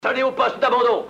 Allez au poste d'abandon.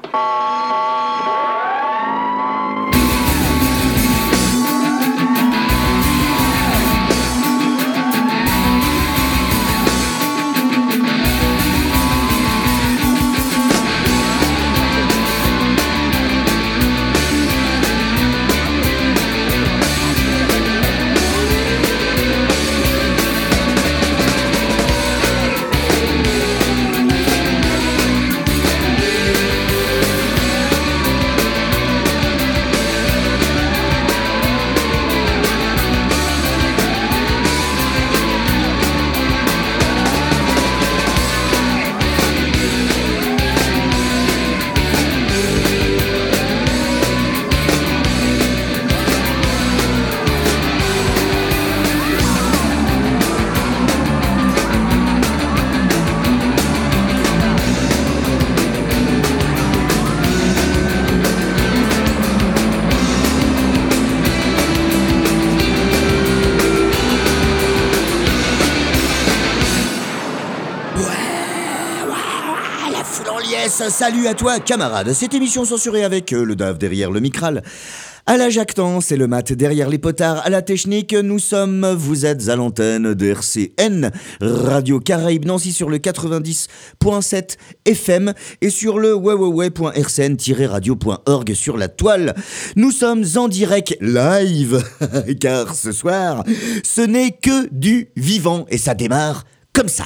Salut à toi, camarade. Cette émission censurée avec le DAF derrière le micral. À la jactance et le mat derrière les potards, à la technique, vous êtes à l'antenne de RCN, Radio Caraïbe Nancy sur le 90.7 FM et sur le www.rcn-radio.org sur la toile. Nous sommes en direct live, car ce soir, ce n'est que du vivant et ça démarre comme ça.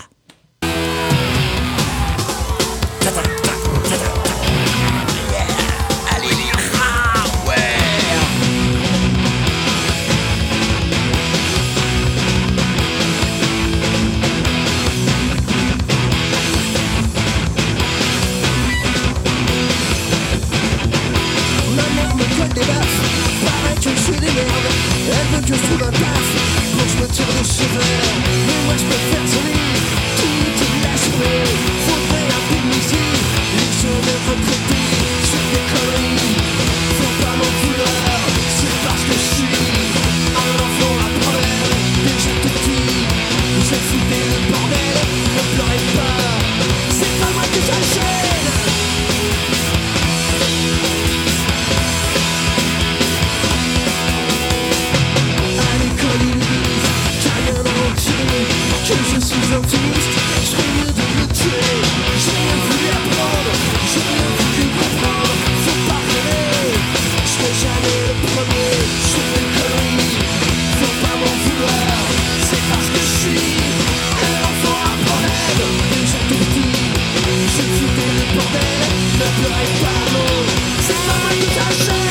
Que je trouve un taf pour que je me tire les cheveux. Mais moi je préfère sonner toute la journée. Faudrait un peu de musique, les jeunes retraités. Je fais des conneries, faut pas m'en vouloir. C'est parce que je suis un enfant à problème. Déjà tout petit, je foutais le bordel. Ne pleurez pas, c'est pas moi qui j'enchaîne. Que je suis optimiste, je ferais mieux de me tuer. J'ai rien voulu apprendre, j'ai rien voulu comprendre. Faut pas rêver, je serai jamais le premier. Je fais des conneries, faut pas m'en vouloir. C'est parce que je suis un enfant à problème. Déjà tout petit, je foutais le bordel. Ne pleurez pas, non, c'est pas moi qui t'achète.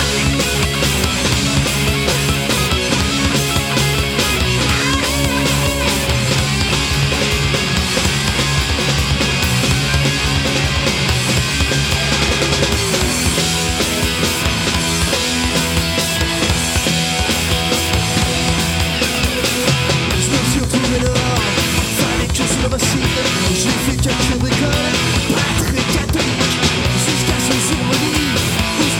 J'ai fait quelques bricoles, pas très catholiques, jusqu'à ce jour maudit où je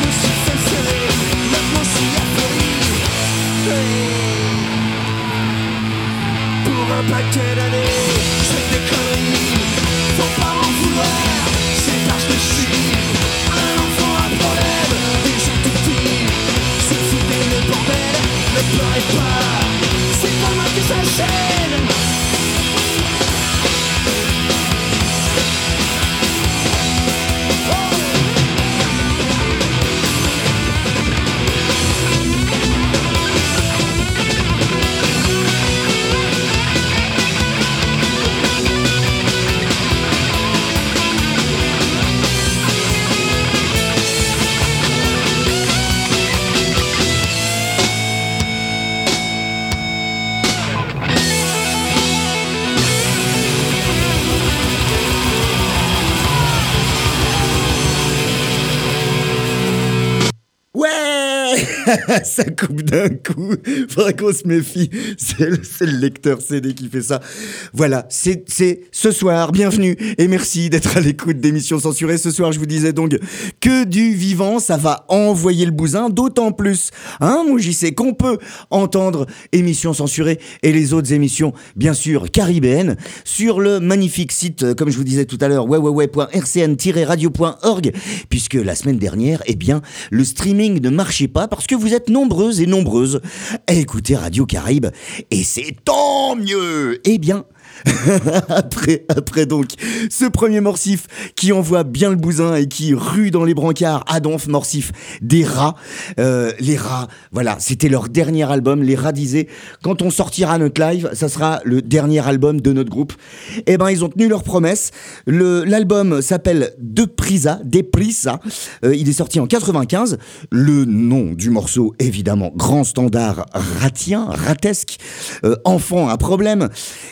Ça coupe d'un coup. Faudrait qu'on se méfie. C'est le lecteur CD qui fait ça. Voilà, c'est ce soir. Bienvenue et merci d'être à l'écoute d'émissions censurées. Ce soir, je vous disais donc que du vivant, ça va envoyer le bousin. D'autant plus, moi j'y sais qu'on peut entendre émissions censurées et les autres émissions, bien sûr, caribéennes, sur le magnifique site, comme je vous disais tout à l'heure, www.rcn-radio.org, puisque la semaine dernière, le streaming ne marchait pas parce que vous êtes nombreuses et nombreuses à écouter Radio Caraïbe, et c'est tant mieux. Après donc ce premier Morsif qui envoie bien le bousin et qui rue dans les brancards, Adonf Morsif des rats. Les rats, voilà, c'était leur dernier album. Les rats disaient, quand on sortira notre live, ça sera le dernier album de notre groupe. Ils ont tenu leur promesse. L'album s'appelle Deprisa. Il est sorti en 95. Le nom du morceau, évidemment, grand standard ratesque, enfant à problème.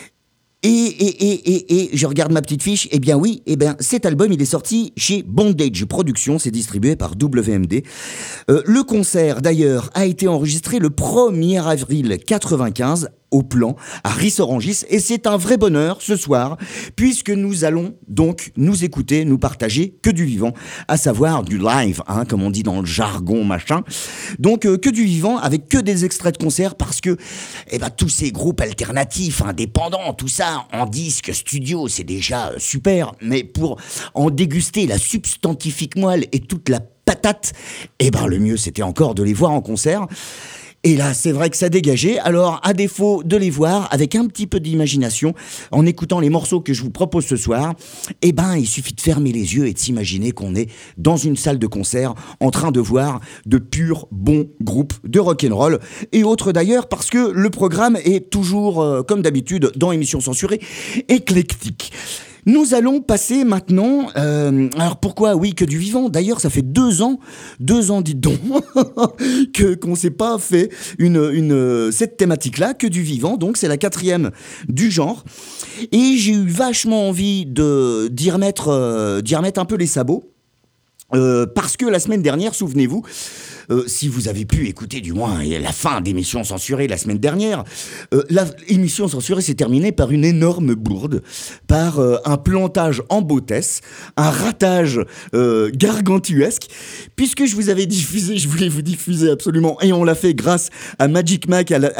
Et je regarde ma petite fiche, cet album il est sorti chez Bondage Productions, c'est distribué par WMD. Le concert d'ailleurs a été enregistré le 1er avril 95 au Plan, à Rissorangis, et c'est un vrai bonheur ce soir, puisque nous allons donc nous écouter, nous partager que du vivant, à savoir du live, comme on dit dans le jargon machin. Donc que du vivant, avec que des extraits de concerts, parce que tous ces groupes alternatifs, indépendants, tout ça, en disque, studio, c'est déjà super, mais pour en déguster la substantifique moelle et toute la patate, le mieux c'était encore de les voir en concert. Et là, c'est vrai que ça dégageait. Alors, à défaut de les voir, avec un petit peu d'imagination, en écoutant les morceaux que je vous propose ce soir, il suffit de fermer les yeux et de s'imaginer qu'on est dans une salle de concert en train de voir de purs bons groupes de rock'n'roll et autres d'ailleurs, parce que le programme est toujours, comme d'habitude, dans émissions censurées, éclectique. Nous allons passer maintenant... alors pourquoi, que du vivant. D'ailleurs, ça fait 2 ans, dites donc, qu'on ne s'est pas fait cette thématique-là, que du vivant. Donc c'est la 4e du genre. Et j'ai eu vachement envie d'y remettre un peu les sabots. Parce que la semaine dernière, souvenez-vous, si vous avez pu écouter du moins la fin d'émission censurée la semaine dernière, l'émission censurée s'est terminée par une énorme bourde, par un plantage en bottesse, un ratage gargantuesque, puisque je voulais vous diffuser absolument, et on l'a fait grâce à Magic Matt, à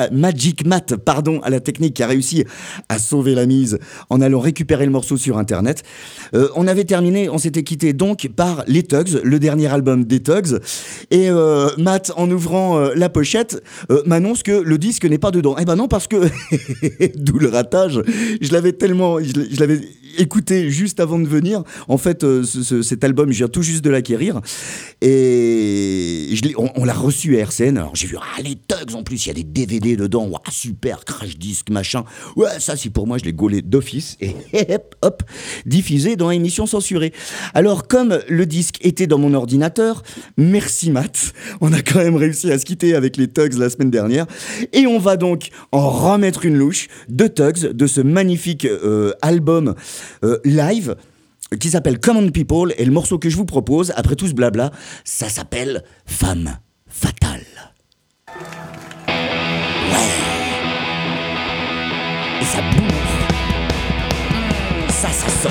la technique qui a réussi à sauver la mise en allant récupérer le morceau sur internet. On s'était quitté donc par les Tugs, le dernier album des Tugs, et Matt, en ouvrant la pochette, m'annonce que le disque n'est pas dedans. Non, parce que d'où le ratage, je l'avais écouté juste avant de venir. En fait, cet album, je viens tout juste de l'acquérir, et on l'a reçu à RCN. Alors j'ai vu, les Tugs en plus, il y a des DVD dedans, super, crash disque, machin. Ça c'est pour moi, je l'ai gaulé d'office, et hop, diffusé dans émission censurée. Alors comme le disque était dans mon ordinateur, merci Matt, on a quand même réussi à se quitter avec les Tugs la semaine dernière, et on va donc en remettre une louche de Tugs, de ce magnifique album live qui s'appelle Common People, et le morceau que je vous propose, après tout ce blabla, ça s'appelle Femme Fatale. Ouais. Et ça bourre. Ça sonne.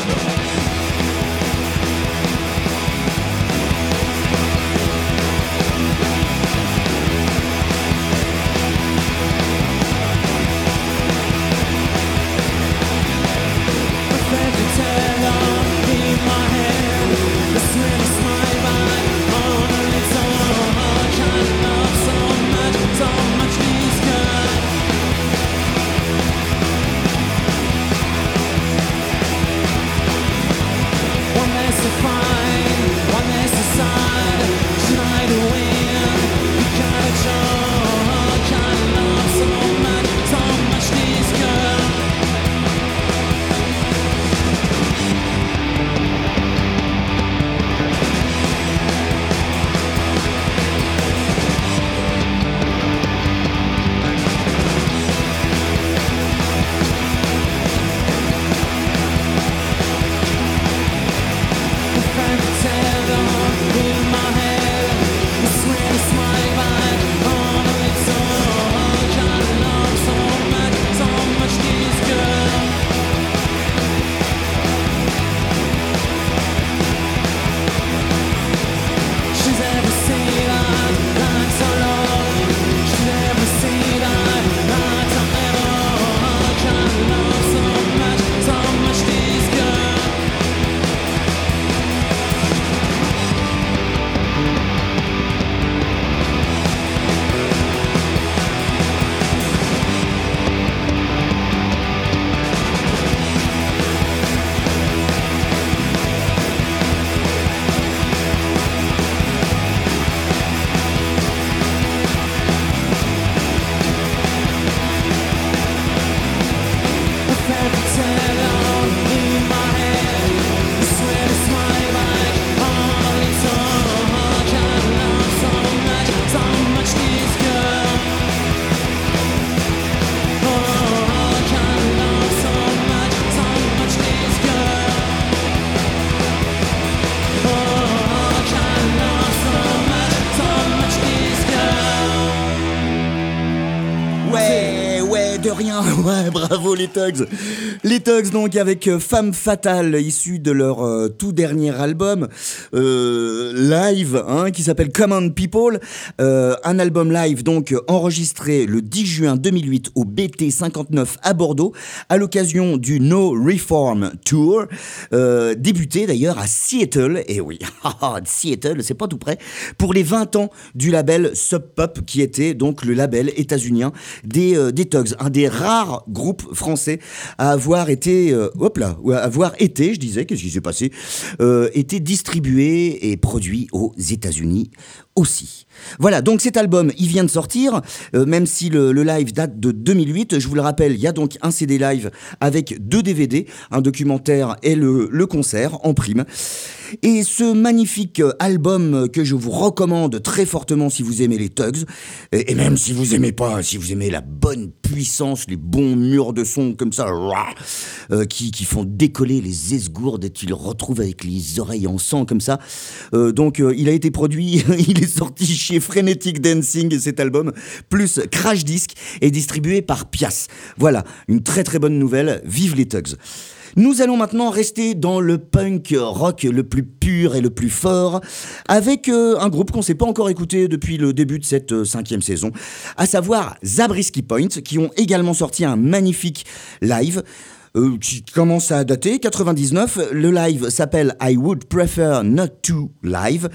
rien. Ouais, bravo les Tugs. Les Tugs donc avec Femme Fatale, issue de leur tout dernier album live, qui s'appelle Come On People. Un album live donc enregistré le 10 juin 2008 au BT 59 à Bordeaux à l'occasion du No Reform Tour, débuté d'ailleurs à Seattle. Et oui, Seattle, c'est pas tout près, pour les 20 ans du label Sub Pop, qui était donc le label états-unien des Tugs, un des rares groupes français à avoir été, je disais, qu'est-ce qui s'est passé, été distribué et produit aux États-Unis aussi. Voilà, donc cet album, il vient de sortir, même si le live date de 2008. Je vous le rappelle, il y a donc un CD live avec 2 DVD, un documentaire et le concert en prime. Et ce magnifique album que je vous recommande très fortement si vous aimez les Tugs, et même si vous aimez pas, si vous aimez la bonne puissance, les bons murs de son comme ça, qui font décoller les esgourdes et tu le retrouves avec les oreilles en sang comme ça. Donc il a été produit, il est sorti chez Frenetic Dancing, cet album, plus Crash Disc, est distribué par Pias. Voilà, une très très bonne nouvelle, vive les Tugs. Nous allons maintenant rester dans le punk rock le plus pur et le plus fort, avec un groupe qu'on ne s'est pas encore écouté depuis le début de cette 5e saison, à savoir Zabriskie Point, qui ont également sorti un magnifique live, qui commence à dater, 99. Le live s'appelle I Would Prefer Not To Live.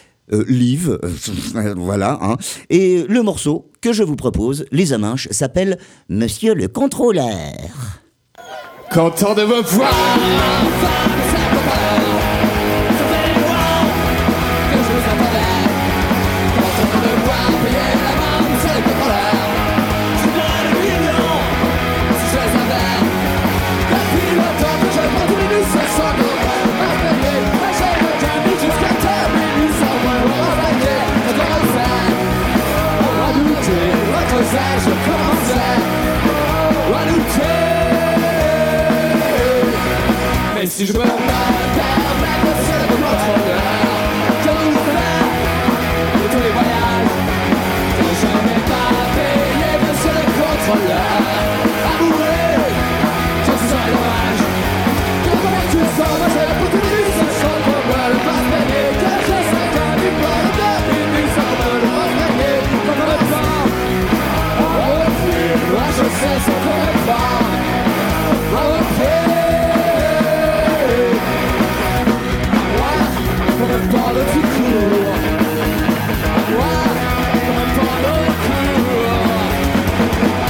Voilà. Et le morceau que je vous propose, les Aminches, s'appelle Monsieur le Contrôleur. Content de vous voir. Et si je me permets, monsieur le contrôleur, je vous fais de tous les voyages que je n'ai pas payé, monsieur le contrôleur. Avouez, je serai dommage. Comment tu sens, moi j'ai pour tout lui, ce chant qu'on me le fasse payer, que je sais qu'un diplôme de minuit, ça me le fasse payer. Comme le temps, au pied, moi je sais ce qu'on me fait. Au pied. Dans le futur, à moi, comme dans le cours.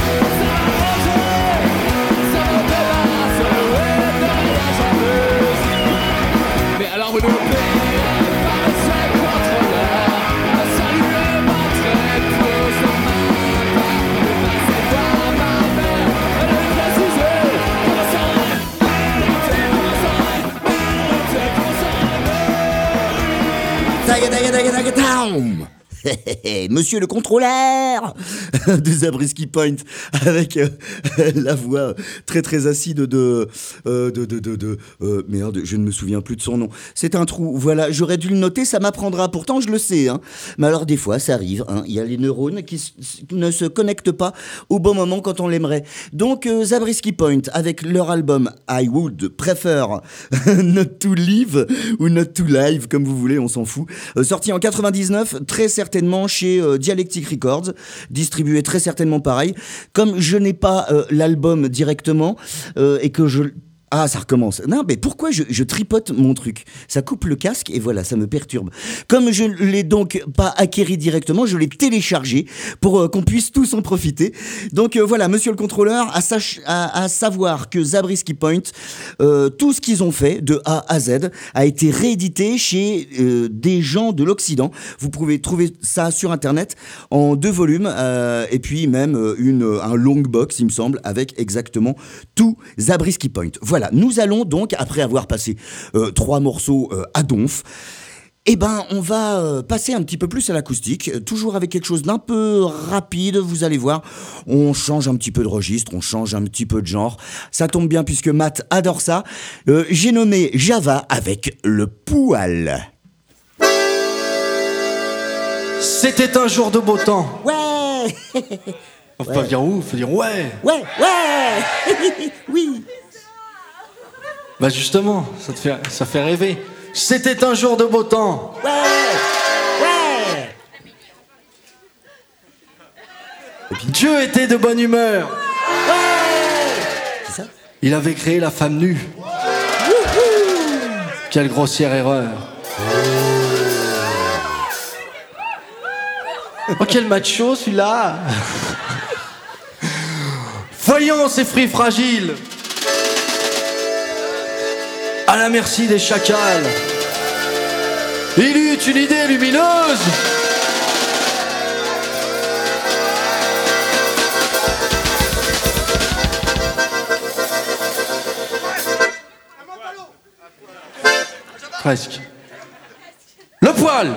Ça me débarrasse, ouais, de rien j'amuse. Mais alors vous nous payez par le seul contrôleur à saluer votre épouse de ma part, de passer par ma mère et de préciser comment ça Monsieur le contrôleur de Zabriskie Point, avec la voix très très acide de merde, je ne me souviens plus de son nom. C'est un trou, voilà, j'aurais dû le noter, ça m'apprendra, pourtant je le sais, mais alors des fois ça arrive, il y a les neurones qui ne se connectent pas au bon moment quand on l'aimerait. Donc Zabriskie Point, avec leur album I Would Prefer Not To Live, ou Not To Live, comme vous voulez, on s'en fout, sorti en 99, très certainement chez Dialectic Records, distribué très certainement pareil. Comme je n'ai pas l'album directement et que je... Ah, ça recommence. Non, mais pourquoi je tripote mon truc ? Ça coupe le casque et voilà, ça me perturbe. Comme je ne l'ai donc pas acquéri directement, je l'ai téléchargé pour qu'on puisse tous en profiter. Donc voilà, monsieur le contrôleur, à savoir que Zabriskie Point, tout ce qu'ils ont fait de A à Z a été réédité chez des gens de l'Occident. Vous pouvez trouver ça sur Internet en 2 volumes et puis même un long box, il me semble, avec exactement tout Zabriskie Point. Voilà. Nous allons donc, après avoir passé 3 morceaux à donf, on va passer un petit peu plus à l'acoustique, toujours avec quelque chose d'un peu rapide, vous allez voir, on change un petit peu de registre, on change un petit peu de genre, ça tombe bien puisque Matt adore ça, j'ai nommé Java avec le poil. C'était un jour de beau temps. Ouais. Faut pas dire où, faut dire ouais. Ouais. Oui. Bah justement, ça fait rêver. C'était un jour de beau temps. Ouais. Dieu était de bonne humeur. C'est ça? Il avait créé la femme nue. Quelle grossière erreur. Oh, quel macho celui-là. Voyons ces fruits fragiles, à la merci des chacals. Il eut une idée lumineuse. Presque. Le poil.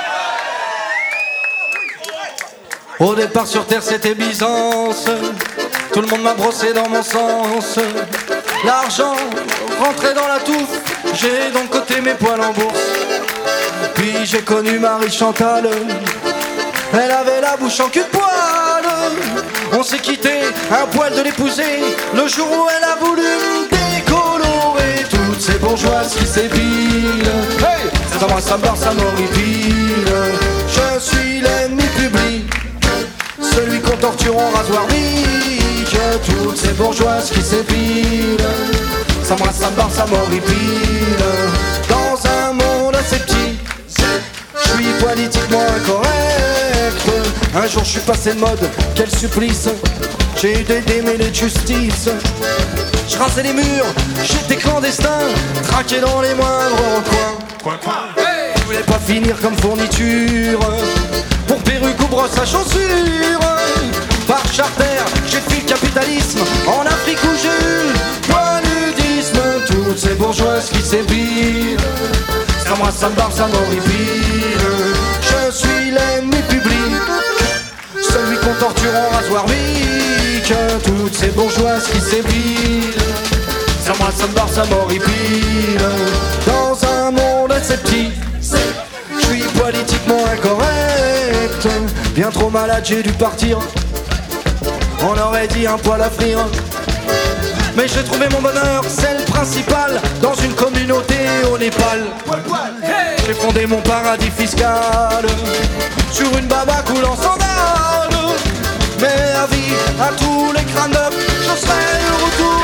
Au départ sur terre c'était Byzance. Tout le monde m'a brossé dans mon sens. L'argent rentrait dans la touffe. J'ai donc coté mes poils en bourse. Puis j'ai connu Marie Chantal. Elle avait la bouche en cul de poil. On s'est quitté, un poil de l'épouser. Le jour où elle a voulu me décolorer toutes ces bourgeoises qui s'épilent. Hey, ça moi ça me barre, ça m'horripile. Je suis l'ennemi public, celui qu'on torture en rasoir bique. Toutes ces bourgeoises qui s'épilent. Ça moi ça me barre, ça m'horripile. Dans un monde assez petit, je suis politiquement incorrect. Un jour je suis passé de mode, quel supplice. J'ai eu des démêlés de justice. Je rasais les murs, j'étais clandestin, traqué dans les moindres recoins. Hey, je voulais pas finir comme fourniture pour perruque ou brosse à chaussures. Par charter, j'ai fui le capitalisme. En Afrique où j'ai eu le nudisme. Toutes ces bourgeoises qui s'épilent. Ça moi ça me barre, ça m'horripile. Je suis l'ennemi public, celui qu'on torture en rasoir bique. Toutes ces bourgeoises qui s'épilent. Ça moi ça me barre, ça m'horripile. Dans un monde aseptique, je suis politiquement incorrect. Bien trop malade, j'ai dû partir. On aurait dit un poil à frire. Mais j'ai trouvé mon bonheur, c'est le principal. Dans une communauté au Népal. J'ai fondé mon paradis fiscal sur une baba coulant sandales. Mais avis à tous les crânes neufs, je serai de retour.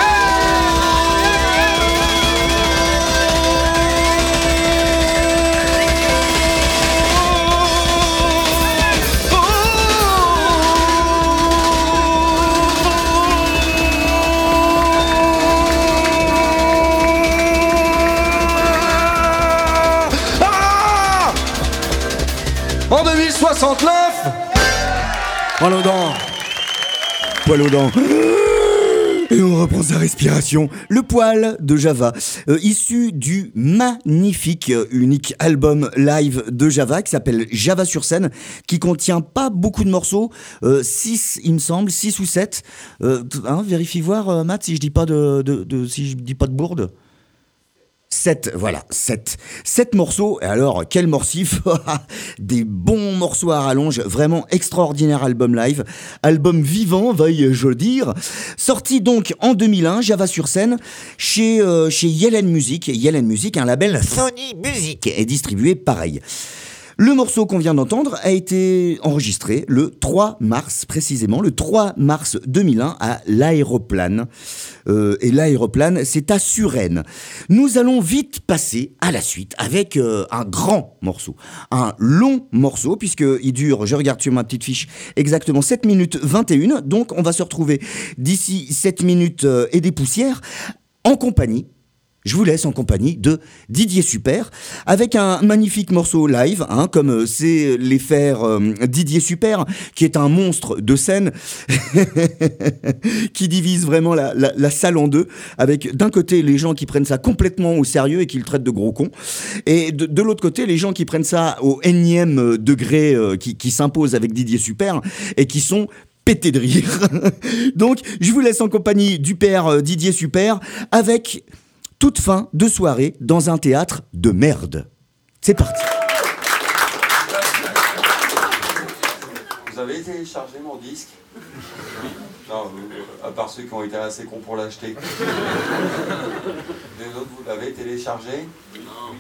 En 2069, poil aux dents. Poil aux dents. Et on reprend sa respiration. Le poil de Java, issu du magnifique, unique album live de Java qui s'appelle Java sur scène, qui contient pas beaucoup de morceaux, 6 il me semble, 6 ou 7. Vérifie voir, Matt, si je dis pas si je dis pas de bourde. 7, voilà, 7 morceaux, et alors, quel morsif. Des bons morceaux à rallonge, vraiment extraordinaire album live, album vivant, veuille-je dire, sorti donc en 2001, Java sur scène, chez Yellen Music, un label Sony Music, et distribué pareil. Le morceau qu'on vient d'entendre a été enregistré le 3 mars, précisément, le 3 mars 2001 à l'Aéroplane. Et l'Aéroplane, c'est à Suresnes. Nous allons vite passer à la suite avec un grand morceau, un long morceau, puisqu'il dure, je regarde sur ma petite fiche, exactement 7 minutes 21. Donc on va se retrouver d'ici 7 minutes et des poussières en compagnie. Je vous laisse en compagnie de Didier Super, avec un magnifique morceau live, comme c'est les faire Didier Super, qui est un monstre de scène, qui divise vraiment la salle en deux, avec d'un côté les gens qui prennent ça complètement au sérieux et qui le traitent de gros con, et de l'autre côté les gens qui prennent ça au énième degré qui s'impose avec Didier Super, et qui sont pétés de rire. Donc je vous laisse en compagnie du père Didier Super, avec... toute fin de soirée dans un théâtre de merde. C'est parti. Vous avez téléchargé mon disque? Non, à part ceux qui ont été assez cons pour l'acheter. Les autres, vous l'avez téléchargé? Non.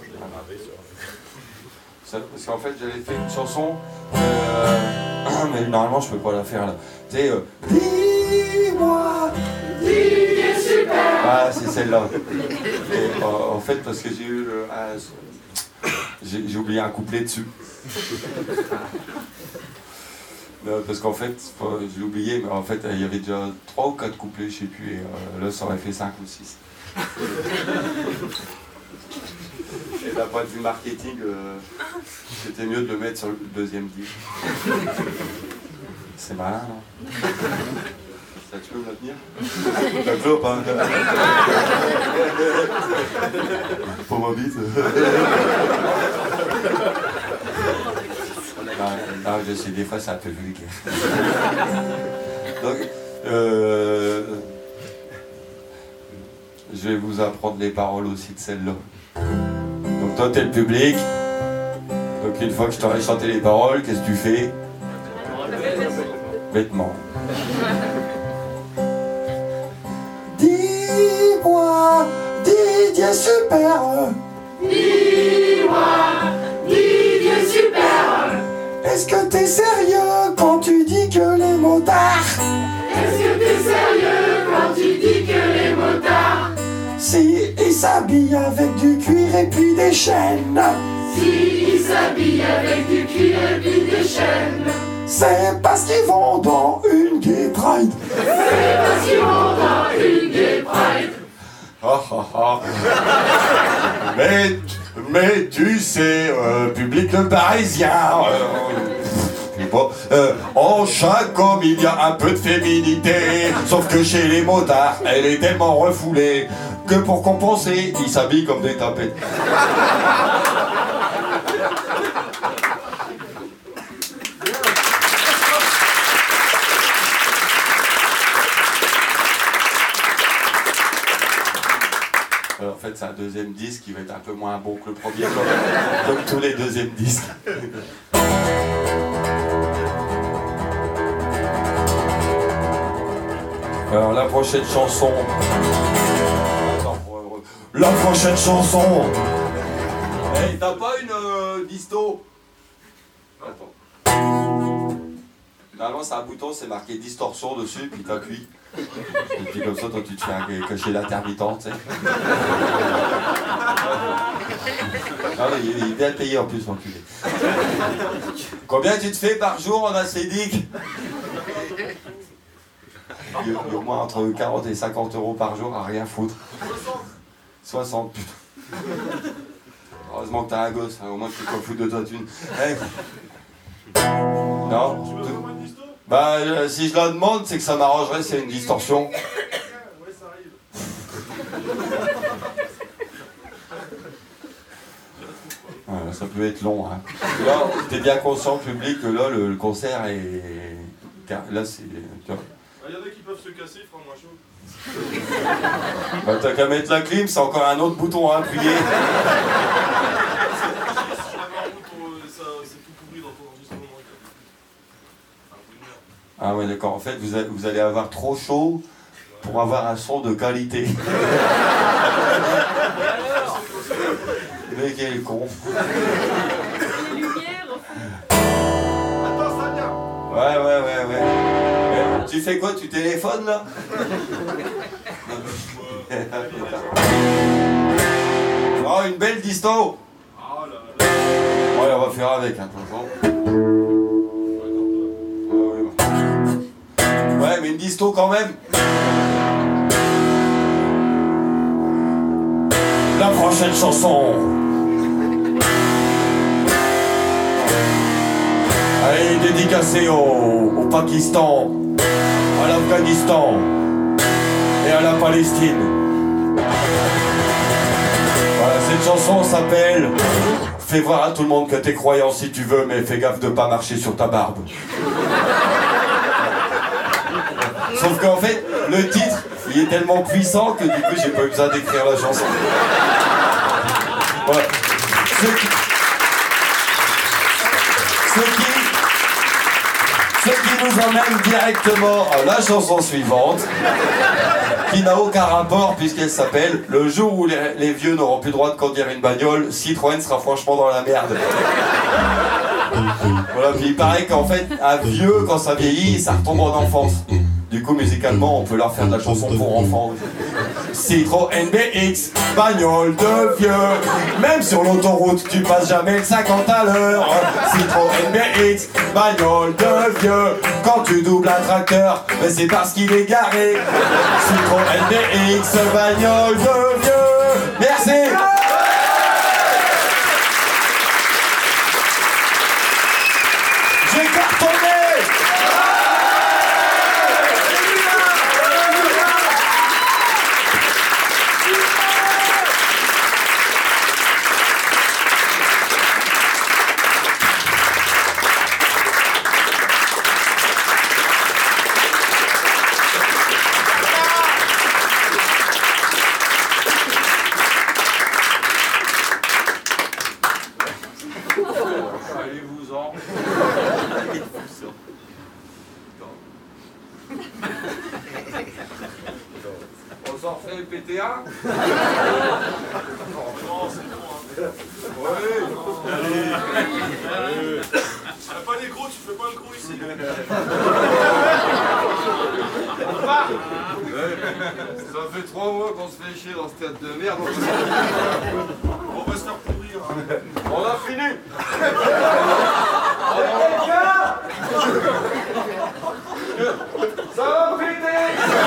Parce qu'en fait, j'avais fait une chanson, mais normalement, je peux pas la faire là. Tu sais, dis-moi, Didier super. Ah, c'est celle-là. Et, en fait, parce que j'ai eu j'ai oublié un couplet dessus. Non, parce qu'en fait, je l'ai oublié, mais en fait, il y avait déjà 3 ou 4 couplets, je sais plus, et là, ça aurait fait 5 ou 6. Et d'un point de vue marketing, c'était mieux de le mettre sur le deuxième disque. C'est malin, non? Ça, tu peux me la tenir? Ça te plaît ou pas? Pour ma bite. Non, je sais, des fois c'est un peu vulgaire. Donc, je vais vous apprendre les paroles aussi de celle-là. Donc toi t'es le public. Donc une fois que je t'aurai chanté les paroles, qu'est-ce que tu fais? Vêtements. Dis-moi, Didier super. Dis-moi, Didier super. Est-ce que t'es sérieux quand tu dis que les motards? Est-ce que t'es sérieux quand tu dis que les motards? Si ils s'habillent avec du cuir et puis des chaînes. Si ils s'habillent avec du cuir et puis des chaînes. C'est parce qu'ils vont dans une gay pride. C'est parce qu'ils vont dans une gay pride. Mais tu sais, public le parisien. En chaque homme il y a un peu de féminité. Sauf que chez les motards, elle est tellement refoulée que pour compenser, ils s'habillent comme des tapettes. En fait, c'est un deuxième disque qui va être un peu moins bon que le premier, comme tous les deuxièmes disques. Alors, la prochaine chanson. La prochaine chanson. Hey, t'as pas une disto? Attends. Normalement, c'est un bouton, c'est marqué distorsion dessus, puis t'appuies. Et puis comme ça, toi, tu te fais cacher l'intermittente, tu sais. Ah oui, il est bien payé en plus, l'enculé. Combien tu te fais par jour en acédique? Il y a au moins entre 40 et 50 euros par jour à rien foutre. 60, putain. Heureusement que t'as un gosse, hein, au moins tu te fous de toi thune. Hey. Non? Bah, si je la demande, c'est que ça m'arrangerait, c'est une distorsion. Ouais, ça arrive. Ouais, ça peut être long, hein. Là, t'es bien conscient, public, que là, le concert est... Là, c'est... Il y en a qui peuvent se casser, il fera moins chaud. Bah, t'as qu'à mettre la clim, c'est encore un autre bouton à appuyer. Si je l'avais en route, c'est tout pourri dans ton enregistrement. Un coup de merde. Ah ouais, d'accord. En fait, vous allez avoir trop chaud pour avoir un son de qualité. Mais quel con. Attends, ça vient. Ouais. Tu fais quoi? Tu téléphones, là? Oh, une belle disto. Ah là là. Ouais, on va faire avec, hein, de toute façon. Ouais, mais une disto quand même. La prochaine chanson. Elle est dédicacée au Pakistan, à l'Afghanistan et à la Palestine. Voilà, cette chanson s'appelle Fais voir à tout le monde que t'es croyant si tu veux, mais fais gaffe de pas marcher sur ta barbe. Sauf qu'en fait, le titre, il est tellement puissant que du coup, j'ai pas eu besoin d'écrire la chanson. Voilà. nous emmène directement à la chanson suivante, qui n'a aucun rapport puisqu'elle s'appelle « Le jour où les vieux n'auront plus le droit de conduire une bagnole, Citroën sera franchement dans la merde ». Voilà, puis il paraît qu'en fait, un vieux, quand ça vieillit, ça retombe en enfance. Du coup, musicalement, on peut leur faire de la chanson pour enfants. Citroën BX, bagnole de vieux. Même sur l'autoroute, tu passes jamais le 50 à l'heure. Citroën BX, bagnole de vieux. Quand tu doubles un tracteur, mais c'est parce qu'il est garé. Citroën BX, bagnole de vieux. Merci. J'ai cartonné. Allez-vous-en. On s'en refait le PTA. Non, c'est bon. Hein. Oui. T'as pas d'écrou, tu fais pas le gros ici. Ça fait 3 mois qu'on se fait chier dans ce théâtre de merde. On va se faire pourrir. Hein. On a fini. Ça va péter.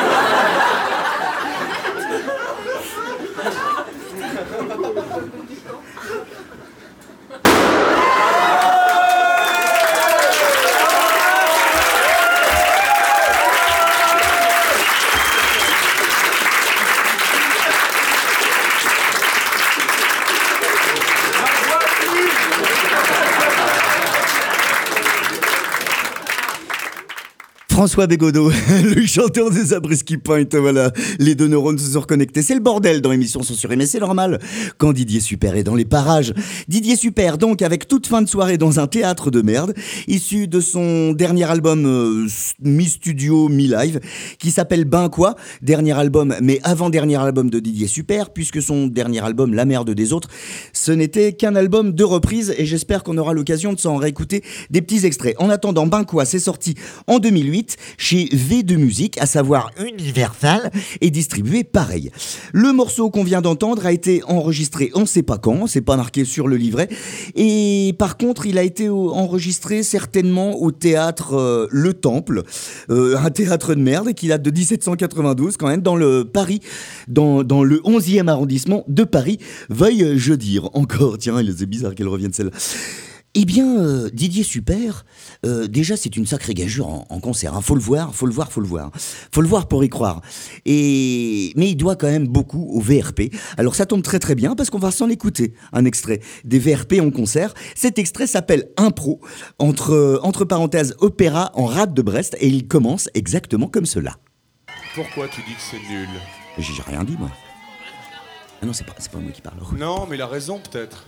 François Bégodeau, le chanteur des Zabriskie Point, voilà, les deux neurones se sont reconnectés. C'est le bordel dans l'émission Censurée, mais c'est normal quand Didier Super est dans les parages. Didier Super, donc, avec toute fin de soirée dans un théâtre de merde, issu de son dernier album mi-studio, mi-live, qui s'appelle Ben quoi, dernier album, mais avant-dernier album de Didier Super, puisque son dernier album, La merde des autres, ce n'était qu'un album de reprise, et j'espère qu'on aura l'occasion de s'en réécouter des petits extraits. En attendant, Ben quoi, c'est sorti en 2008, chez V2 Musique, à savoir Universal, et distribué pareil. Le morceau qu'on vient d'entendre a été enregistré on sait pas quand, c'est pas marqué sur le livret, et par contre il a été enregistré certainement au théâtre Le Temple, un théâtre de merde qui date de 1792 quand même, dans le Paris, dans le 11e arrondissement de Paris, veuille je dire encore, tiens, c'est bizarre qu'elle revienne celle-là. Eh bien, Didier Super, déjà c'est une sacrée gageure en concert, hein. Faut le voir pour y croire. Mais il doit quand même beaucoup au VRP. Alors ça tombe très très bien parce qu'on va s'en écouter un extrait des VRP en concert. Cet extrait s'appelle Impro, entre parenthèses opéra en rade de Brest, et il commence exactement comme cela. Pourquoi tu dis que c'est nul? J'ai rien dit moi. Ah non, c'est pas moi qui parle. Non, mais il a raison peut-être.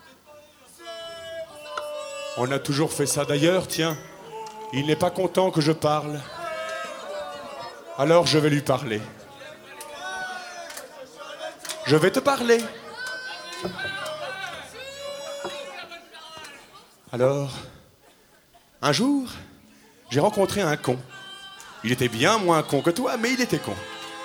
On a toujours fait ça d'ailleurs, tiens. Il n'est pas content que je parle. Alors je vais lui parler. Je vais te parler. Alors, un jour, j'ai rencontré un con. Il était bien moins con que toi, mais il était con.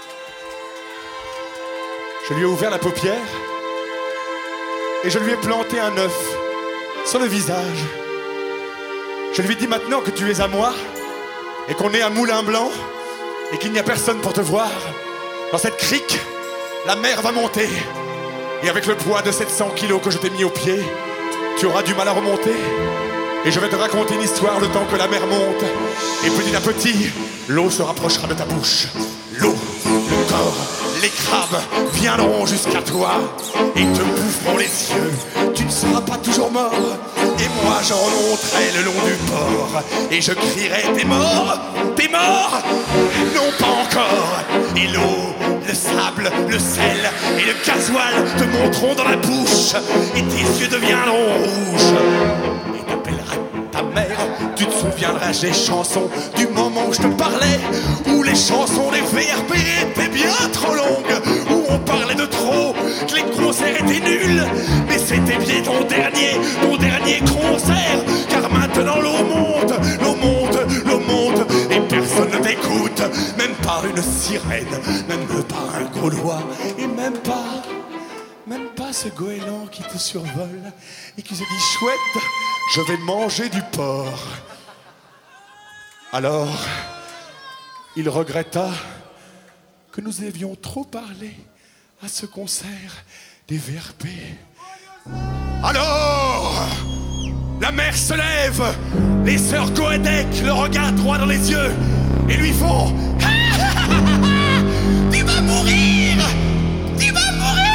Je lui ai ouvert la paupière et je lui ai planté un œuf sur le visage. Je lui ai dit maintenant que tu es à moi et qu'on est à Moulin Blanc et qu'il n'y a personne pour te voir. Dans cette crique, la mer va monter et avec le poids de 700 kilos que je t'ai mis au pied, tu auras du mal à remonter. Et je vais te raconter une histoire le temps que la mer monte. Et petit à petit, l'eau se rapprochera de ta bouche. L'eau, le corps, les crabes viendront jusqu'à toi et te boufferont les yeux. Tu ne seras pas toujours mort. Et moi j'en remonterai le long du port et je crierai t'es mort, t'es mort. Non pas encore. Et l'eau, le sable, le sel et le gasoil te monteront dans la bouche et tes yeux deviendront rouges. Et t'appelleras ta mère, tu te souviendras l'âge des chansons du moment où je te parlais, où les chansons des VRP étaient bien trop longues, où on parlait de trop, que les concerts étaient nuls. Mais c'était bien ton dernier concert, car maintenant l'eau monte, et personne ne t'écoute, même pas une sirène, même pas un Gaulois, et même pas ce goéland qui te survole et qui se dit chouette, je vais manger du porc. Alors, il regretta que nous avions trop parlé à ce concert des VRP. Alors, la mère se lève, les sœurs Goédec le regardent droit dans les yeux et lui font tu vas mourir, tu vas mourir.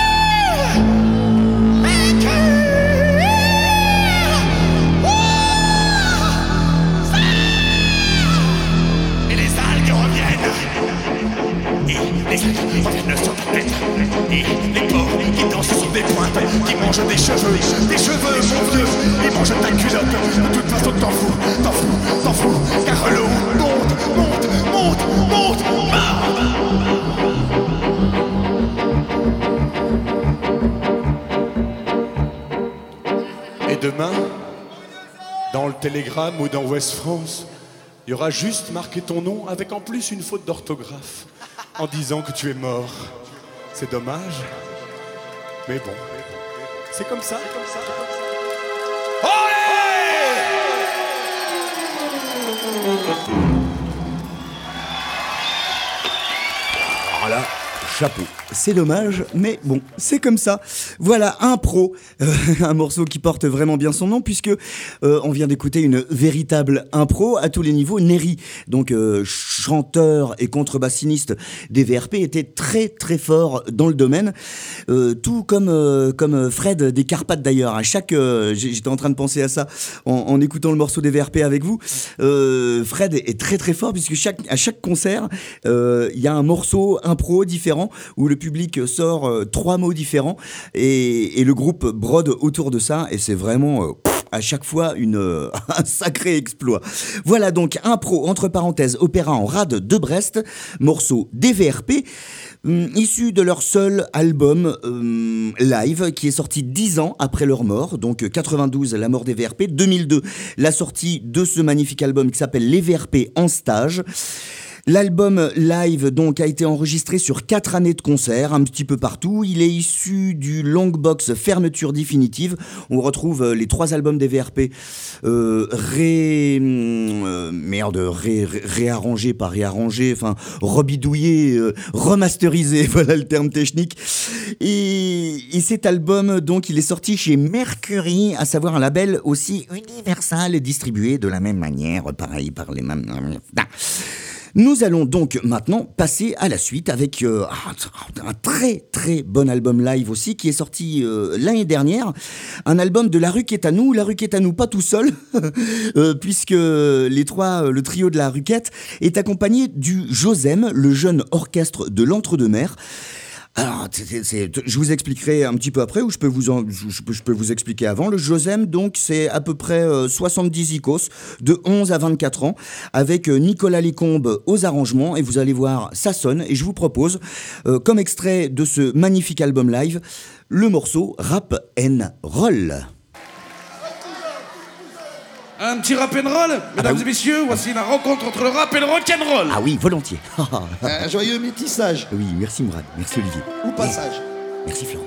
Et les algues reviennent. Et les algues reviennent sur ta tête. Et les porcs qui dansent sur des pointes, qui mangent des cheveux, mon vieux. Ils mangent ta culotte. De toute façon, t'en fous. Car l'eau monte. Et demain, dans le Télégramme ou dans Ouest France, il y aura juste marqué ton nom avec en plus une faute d'orthographe en disant que tu es mort. C'est dommage, mais bon, c'est comme ça. Voilà, chapeau. C'est dommage, mais bon, c'est comme ça. Voilà, Impro, un morceau qui porte vraiment bien son nom, puisque on vient d'écouter une véritable impro à tous les niveaux. Neri, donc chanteur et contrebassiniste des VRP, était très très fort dans le domaine, tout comme Fred des Carpates d'ailleurs. À chaque, j'étais en train de penser à ça en écoutant le morceau des VRP avec vous. Fred est très très fort, puisque à chaque concert, il y a un morceau impro différent où le public sort 3 mots différents et le groupe brode autour de ça, et c'est vraiment à chaque fois un sacré exploit. Voilà donc Impro, entre parenthèses, opéra en rade de Brest, morceau des VRP, issu de leur seul album live qui est sorti 10 ans après leur mort, donc 92 la mort des VRP, 2002 la sortie de ce magnifique album qui s'appelle Les VRP en stage. L'album live donc a été enregistré sur 4 années de concerts, un petit peu partout. Il est issu du long box Fermeture définitive. On retrouve les 3 albums des VRP réarrangés, pas réarrangés, enfin rebidouillés, remasterisés, voilà le terme technique. Et cet album donc il est sorti chez Mercury, à savoir un label aussi Universal et distribué de la même manière, pareil par les mêmes. Nous allons donc maintenant passer à la suite avec un très très bon album live aussi qui est sorti l'année dernière, un album de La Ruquette à nous, pas tout seul, puisque le trio de La Ruquette est accompagné du Josem, le jeune orchestre de l'Entre-deux-Mers. Alors, je vous expliquerai un petit peu après, ou je peux vous expliquer avant. Le Josem, donc, c'est à peu près 70 icos de 11 à 24 ans, avec Nicolas Lécombe aux arrangements, et vous allez voir, ça sonne, et je vous propose, comme extrait de ce magnifique album live, le morceau Rap and Roll. Un petit rap and roll, mesdames et messieurs, voici la rencontre entre le rap et le rock'n'roll. Ah oui, volontiers. Un joyeux métissage. Oui, merci Mourad, merci Olivier. Ou passage. Merci Florent.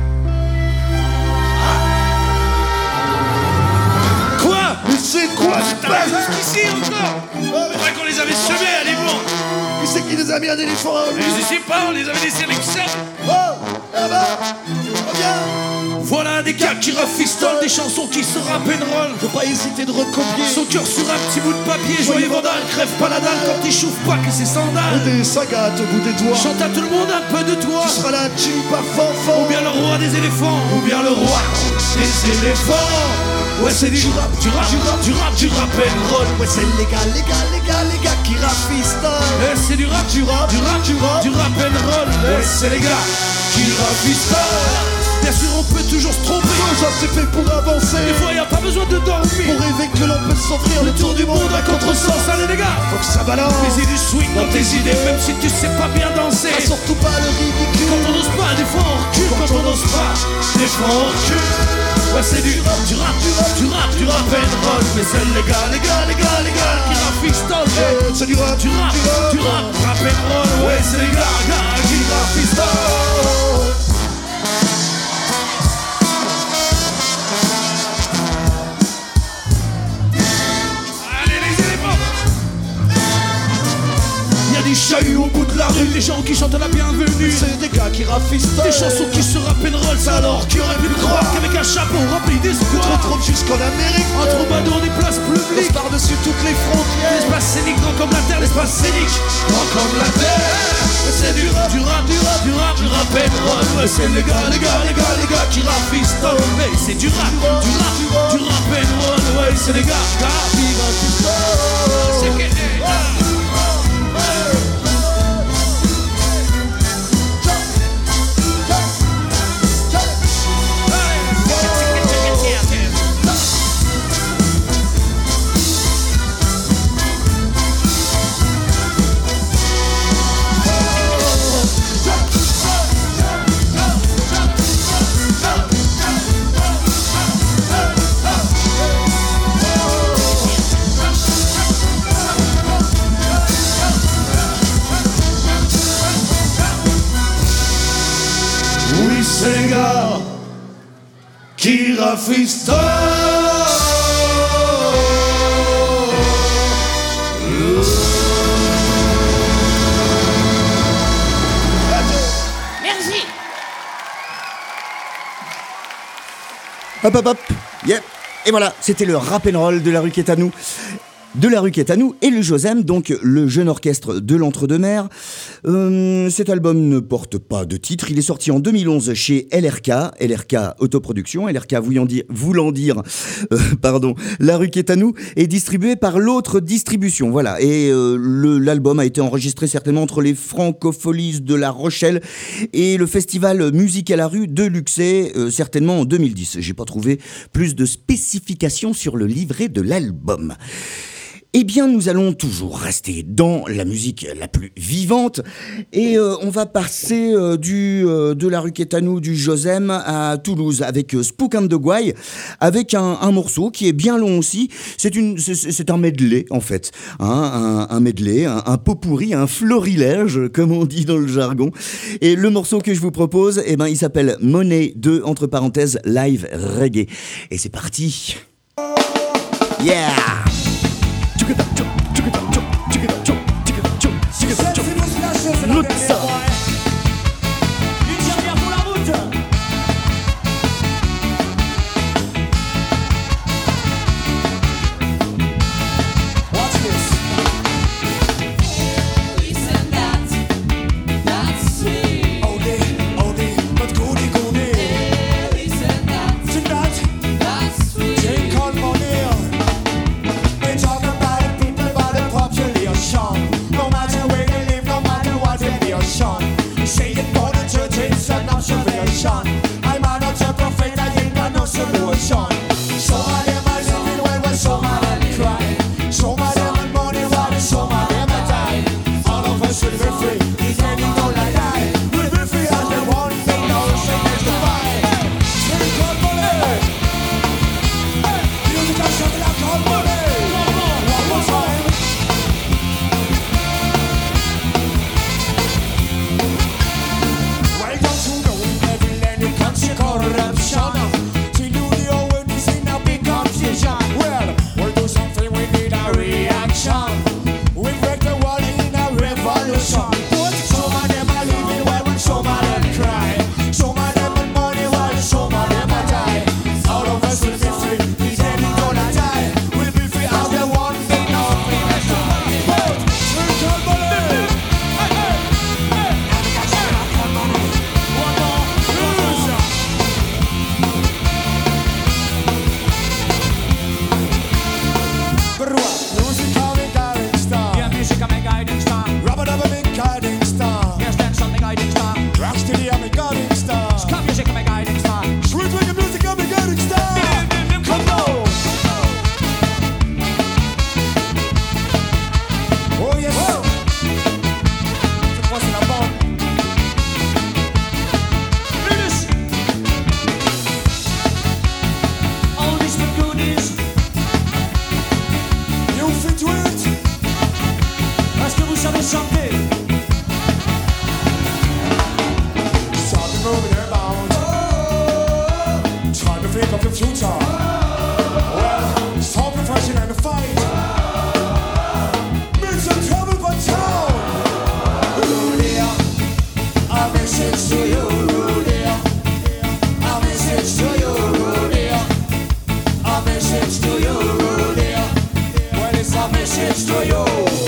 Quoi? Mais c'est quoi ce T'as jusqu'ici encore? C'est vrai qu'on les avait semés à l'éléphant. Qui c'est qui nous a mis un éléphant à lui? Je sais pas, on les avait laissés avec ça. Oh, là-bas, reviens. Voilà des gars qui rafistolent des chansons qui se rap and roll. Faut pas hésiter de recopier. Son cœur sur un petit bout de papier, joyeux vandale, crève pas la dalle quand il chauffe pas que ses sandales. Des sagates au bout des doigts. Chante à tout le monde un peu de toi. Tu seras la chimpa fanfan. Ou bien le roi des éléphants, ou bien le roi des éléphants. Ouais, c'est du rap and roll. Ouais, c'est les gars qui rafistolent. Ouais, c'est du rap and roll. Ouais, c'est les gars qui rafistolent. Bien sûr on peut toujours se tromper. Ça c'est fait pour avancer. Des fois y a pas besoin de dormir. Pour rêver que l'on peut s'offrir le tour du monde à contresens. Allez les gars, Faut que ça balance. fais-y du swing dans tes idées, même si tu sais pas bien danser. Ah, surtout pas le ridicule. Quand on n'ose pas, des fois on recule. Quand on n'ose pas, des fois on recule. Ouais c'est du rap and roll. Mais c'est les gars qui rafistolent. C'est du rap, Rap and roll. Ouais c'est les gars qui rafistolent. Des chahuts au bout de la rue, des gens qui chantent la bienvenue. C'est des gars qui rafistolent. Des chansons qui se rappellent ça alors qui aurait pu le croire qu'avec un chapeau rempli d'espoir Trop jusqu'en Amérique. un troubadour des places publiques, Par-dessus toutes les frontières. l'espace scénique grand comme la terre, l'espace scénique grand comme la terre. C'est du rap and roll. Ouais, c'est les gars qui rafistolent. Mais c'est du rap and roll. Ouais, c'est les gars qui rafistolent. C'est que C'est les gars qui rafistolent. Merci. Hop, yep. Et voilà, c'était le rap and roll de La Rue qui est à nous. De La Rue qui est à nous et le Josem, donc le jeune orchestre de l'Entre-deux-Mers. Cet album ne porte pas de titre, il est sorti en 2011 chez LRK Autoproduction, LRK voulant dire La Rue qui est à nous, est distribué par l'autre distribution, voilà. Et l'album a été enregistré certainement entre les Francopholies de La Rochelle et le festival Musique à la Rue de Luxay, certainement en 2010. J'ai pas trouvé plus de spécifications sur le livret de l'album. Eh bien, nous allons toujours rester dans la musique la plus vivante et on va passer de La Rue qui est à nous, du Josem à Toulouse avec Spook and the Guy, avec un morceau qui est bien long aussi. C'est un medley en fait, hein, un medley, un pot-pourri, un florilège comme on dit dans le jargon. Et le morceau que je vous propose, eh ben, il s'appelle Money 2 entre parenthèses live reggae. Et c'est parti. Yeah. Sean. message to you, dear. Well, it's a message to you.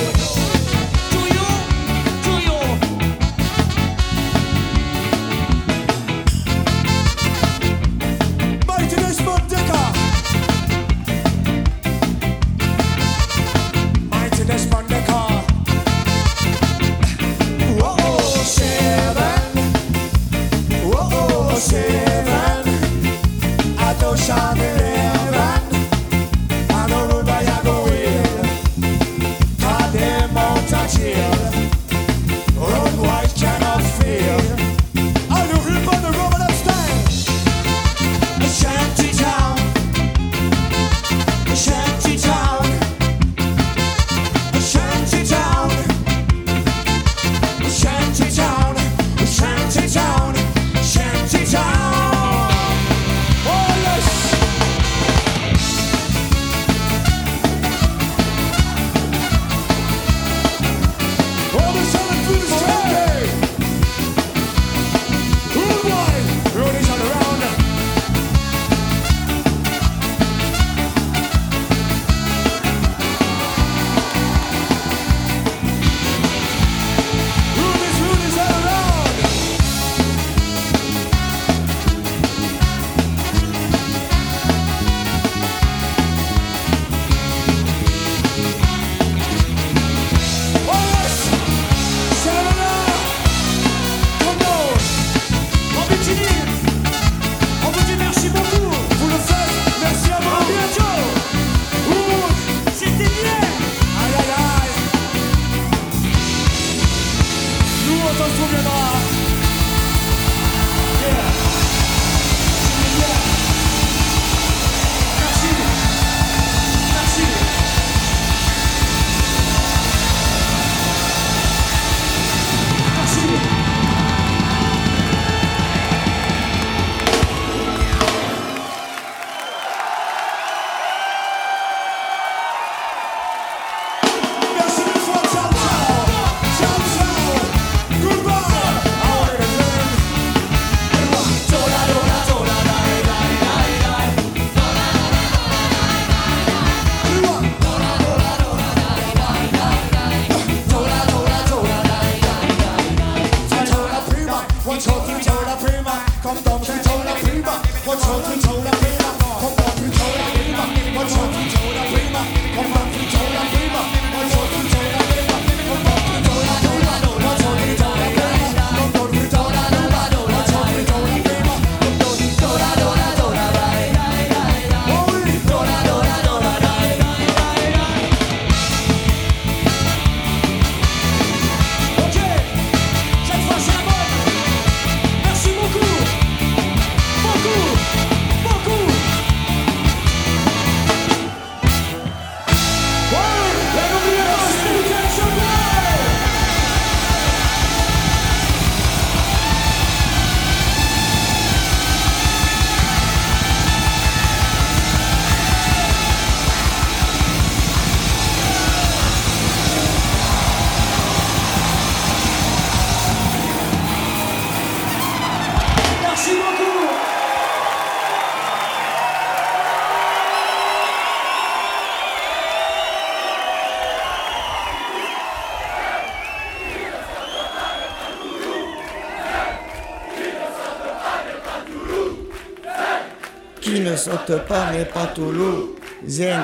Qui ne saute pas n'est pas toulousain.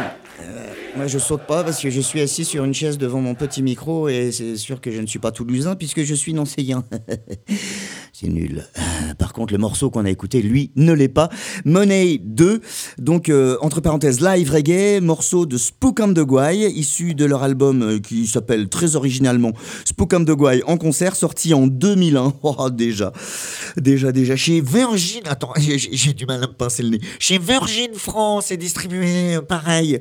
Moi je saute pas parce que je suis assis sur une chaise devant mon petit micro et c'est sûr que je ne suis pas toulousain puisque je suis nancéien. C'est nul. Par contre le morceau qu'on a écouté lui ne l'est pas. Money 2, donc entre parenthèses live reggae, morceau de Spook and the Guy, issu de leur album qui s'appelle très originalement Spook and the Guy en concert, sorti en 2001. Oh, déjà chez Virgin, attends, j'ai du mal à me pincer le nez, chez Virgin France, c'est distribué pareil.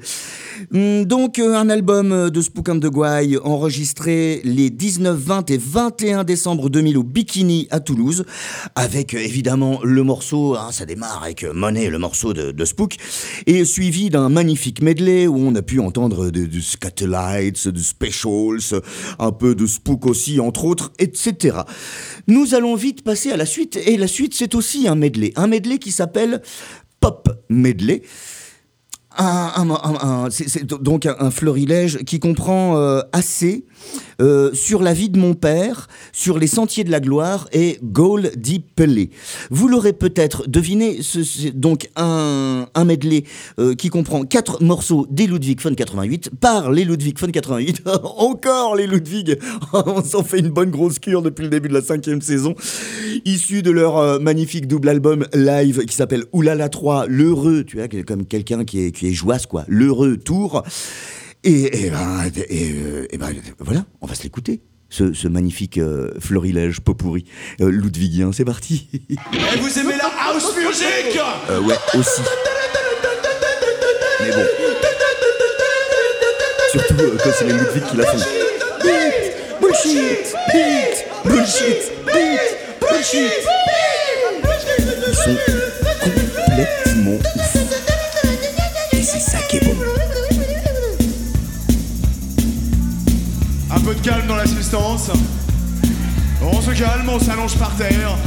Donc un album de Spook and the Guy enregistré les 19, 20 et 21 décembre 2000 au Bikini à Toulouse, avec évidemment le morceau, ça démarre avec Money, le morceau de Spook, et suivi d'un magnifique medley où on a pu entendre du Scatolites, du Specials, un peu de Spook aussi entre autres, etc. Nous allons vite passer à la suite, et la suite c'est aussi un medley qui s'appelle Pop Medley. C'est donc un florilège qui comprend assez sur la vie de mon père, sur les sentiers de la gloire et Gaulle dit Pelé. Vous l'aurez peut-être deviné, c'est donc un medley qui comprend 4 morceaux des Ludwig von 88 par les Ludwig von 88. Encore les Ludwig, on s'en fait une bonne grosse cure depuis le début de la 5e saison, issu de leur magnifique double album live qui s'appelle Oulala 3, l'heureux, tu vois, comme quelqu'un qui est jouasse quoi, l'heureux tour. Et ben voilà, on va se l'écouter, ce magnifique florilège pot pourri ludwigien, c'est parti. Et vous aimez la house music? Ouais, aussi. Mais bon. Surtout quand c'est les Ludwig qui la font. Beat, bullshit, beat, bullshit, beat, bullshit. Ils sont complètement ouf. Et c'est ça qui est bon. Un peu de calme dans l'assistance. On se calme, on s'allonge par terre.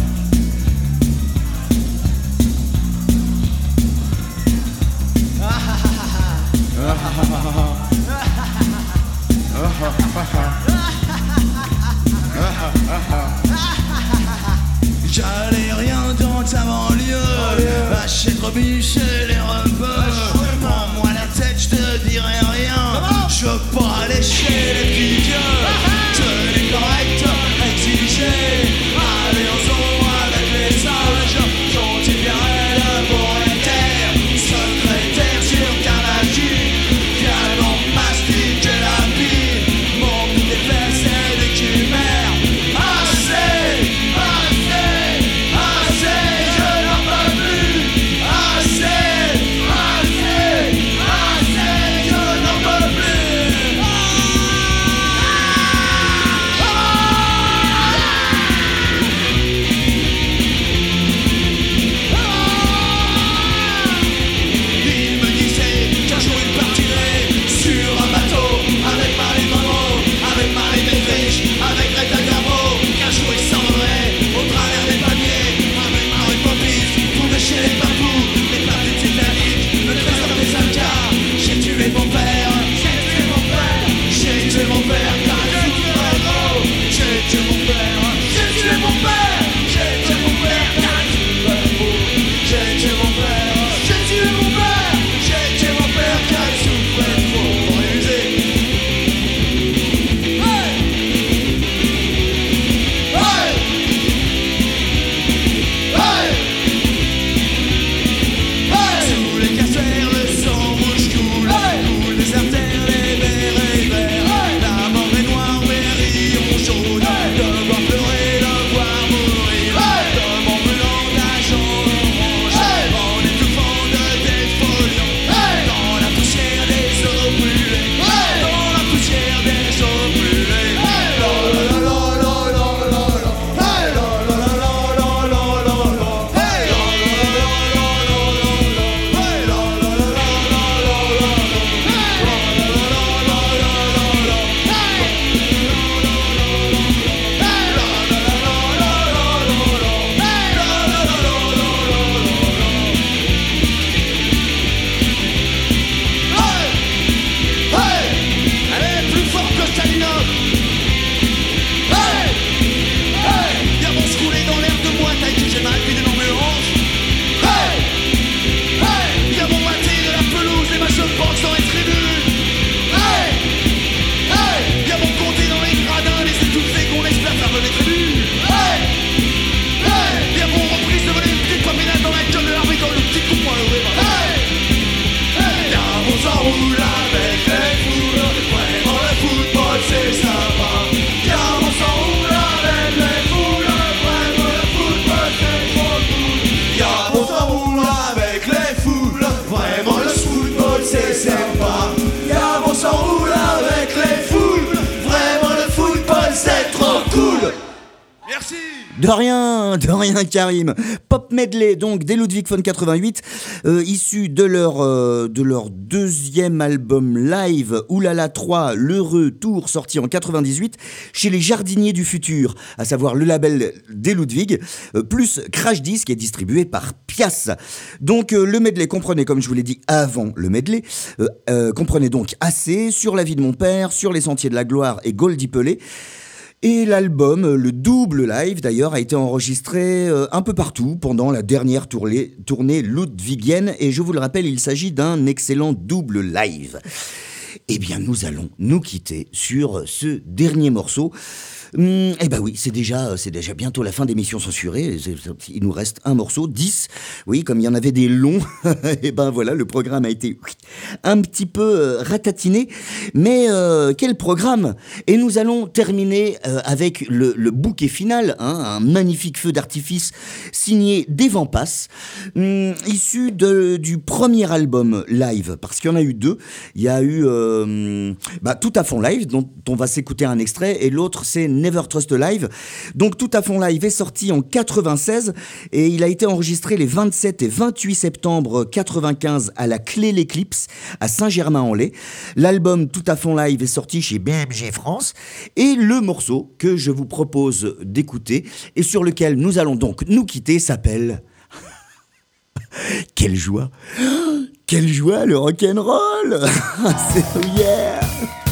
J'allais rien dans ta banlieue. Achète Robiche et les rebeux. Prends-moi la tête, je te dirai rien. Je veux pas aller chez les petits vieux. Tenez correct, exigé. Allions-en avec les sages. J'antipierai le prolétaire. Secrétaire sur ta magie. Viens donc mastiquer la vie. Mon bout des fesses et des chimères. Assez, assez, assez, je n'en peux plus. Assez, assez, assez, je n'en peux plus. De rien Karim. Pop medley donc des Ludwig von 88, issu de leur deuxième album live Oulala 3, l'heureux tour, sorti en 98 chez les Jardiniers du Futur, à savoir le label des Ludwig, plus Crash Disc qui est distribué par Pias. Donc le medley comprenait, comme je vous l'ai dit avant le medley, comprenait donc Assez, Sur la vie de mon père, Sur les sentiers de la gloire et Goldie Pelé. Et l'album, le double live d'ailleurs, a été enregistré un peu partout pendant la dernière tournée ludwigienne. Et je vous le rappelle, il s'agit d'un excellent double live. Eh bien, nous allons nous quitter sur ce dernier morceau. Eh ben oui, c'est déjà bientôt la fin d'émission censurée. Il nous reste un morceau, 10. Oui, comme il y en avait des longs, et ben voilà, le programme a été un petit peu ratatiné. Mais quel programme! Et nous allons terminer avec le bouquet final, un magnifique feu d'artifice signé des Vampas, issu du premier album live, parce qu'il y en a eu deux. Il y a eu Tout à fond live, dont on va s'écouter un extrait, et l'autre c'est Never Trust Live. Donc Tout à fond live est sorti en 96 et il a été enregistré les 27 et 28 septembre 95 à la Clé l'Éclipse à Saint-Germain-en-Laye. L'album Tout à fond live est sorti chez BMG France et le morceau que je vous propose d'écouter et sur lequel nous allons donc nous quitter s'appelle Quelle joie! Quelle joie, le rock'n'roll! C'est yeah!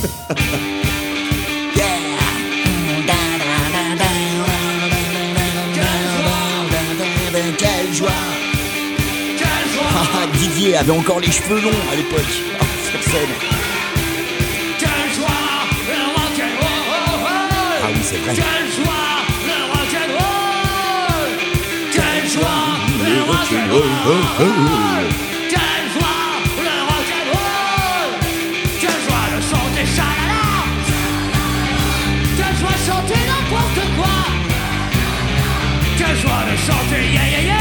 Quelle joie! Didier avait encore les cheveux longs à l'époque, sur scène. Quelle joie, le rock'n'roll! Ah oui, c'est vrai. Quelle joie, le rock'n'roll! Quelle joie, le rock'n'roll! Quelle joie, le rock'n'roll! Quelle joie de chanter chalala! Quelle joie de chanter n'importe quoi! Quelle joie de chanter yeah yeah yeah!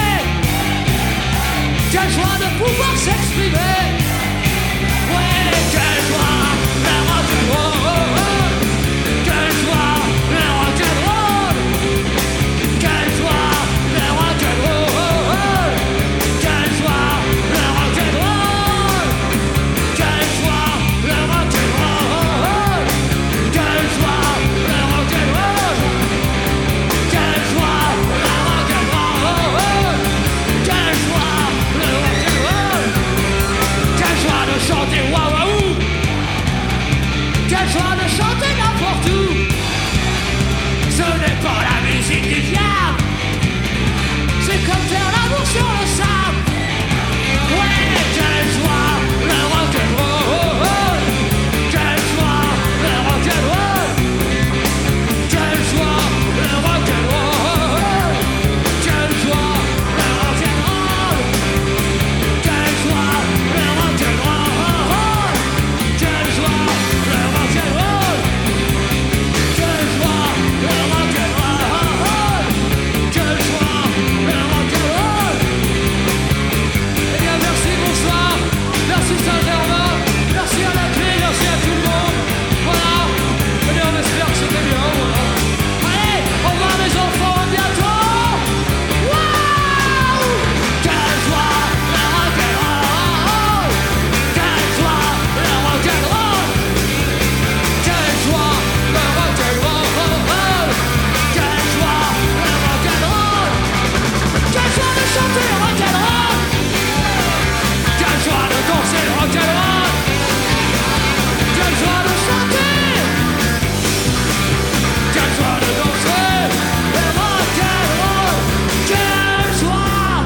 Quelle joie de pouvoir s'exprimer! Ouais, quelle joie, le rock'n'roll! Quelle joie, le rock'n'roll! Quelle joie, le rock'n'roll! Quelle joie, le rock'n'roll! Quelle joie, le rock'n'roll! Quelle joie, le rock'n'roll! Quelle joie, le rock'n'roll! Quelle joie, le rock'n'roll! Quelle joie de chanter waouh waouh! Quelle joie de chanter n'importe où! Ce n'est pas la musique du diable! C'est comme faire l'amour sur le sable! Ouais, quelle joie, le rock'n'roll! Quelle joie, le rock'n'roll! Quelle joie, le rock'n'roll! Quelle joie, le rock'n'roll! Quelle joie, le rock'n'roll! Quelle joie, le rock'n'roll! Quelle joie, le rock'n'roll! Quelle joie, le rock'n'roll! Eh bien merci, bonsoir, merci Saint-Germain, merci à la clé, merci à tout le monde. Voilà, eh bien on espère que c'était bien, voilà. Allez, au revoir les enfants, à bientôt. Waouh! Quelle joie, le rock'n'roll! Quelle joie, le rock'n'roll! Quelle joie, le rock'n'roll! Quelle joie, le rock'n'roll! Quelle joie de chanter le rock'n'roll! Quelle joie de danser le rock'n'roll! Quelle joie de chanter! Quelle joie de danser le rock'n'roll! Quelle joie!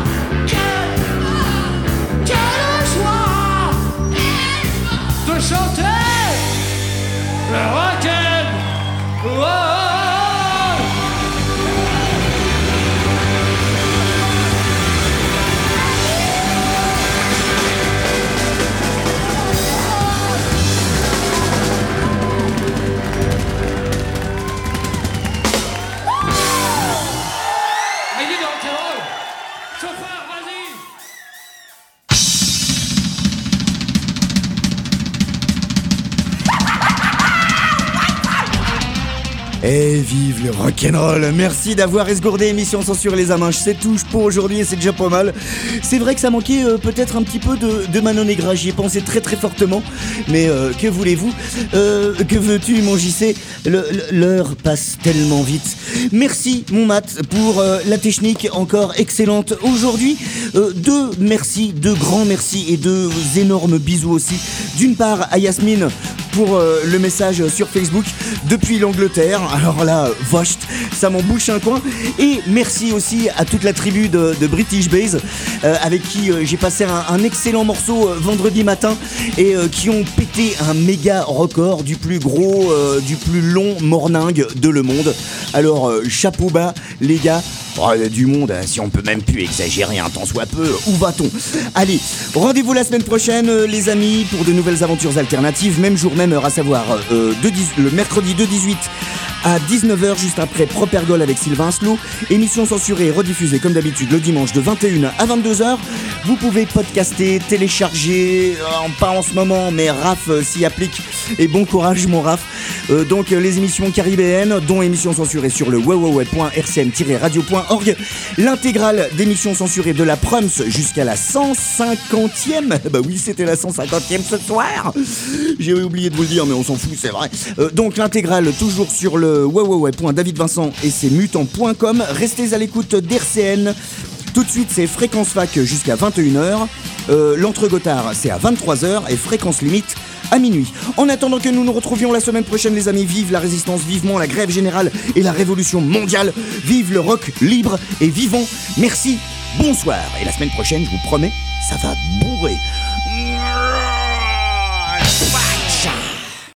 Quelle joie de chanter le rock'n'roll! Allez, le rock'n'roll! Chauffeur, vas-y! Et vive le rock'n'roll. Merci d'avoir esgourdé émission Censurée les Amanches. C'est tout pour aujourd'hui et c'est déjà pas mal. C'est vrai que ça manquait peut-être un petit peu de Manon Negra. J'y ai pensé très très fortement. Mais que voulez-vous, que veux-tu mon JC, l'heure passe tellement vite. Merci mon Matt pour la technique encore excellente aujourd'hui. Deux grands merci et deux énormes bisous aussi. D'une part à Yasmine pour le message sur Facebook depuis l'Angleterre. Alors là, vache, ça m'en bouche un coin. Et merci aussi à toute la tribu de British Base avec qui j'ai passé un excellent morceau vendredi matin et qui ont pété un méga record du plus gros, du plus long morningue de le monde. Alors chapeau bas les gars. Oh, du monde, si on peut même plus exagérer un tant soit peu, où va-t-on? Allez, rendez-vous la semaine prochaine les amis pour de nouvelles aventures alternatives, même jour, même heure, à savoir le mercredi de 18 à 19h, juste après Propergol avec Sylvain Aslo. Émission censurée et rediffusée comme d'habitude le dimanche de 21 à 22h. Vous pouvez podcaster, télécharger, pas en ce moment, mais Raph s'y applique. Et bon courage mon Raph. Donc les émissions caribéennes, dont émissions censurées sur le www.rcn-radio.org. L'intégrale d'émissions censurées de la Prums jusqu'à la 150e. Bah oui, c'était la 150e ce soir. J'ai oublié de vous le dire, mais on s'en fout, c'est vrai. Donc l'intégrale toujours sur le www.davidvincent et ses mutants.com. Restez à l'écoute d'RCN. Tout de suite, c'est Fréquence Fac jusqu'à 21h. L'Entre-Gotard, c'est à 23h. Et Fréquence Limite à minuit. En attendant que nous nous retrouvions la semaine prochaine, les amis, vive la résistance, vivement la grève générale et la révolution mondiale. Vive le rock libre et vivant. Merci, bonsoir. Et la semaine prochaine, je vous promets, ça va bourrer.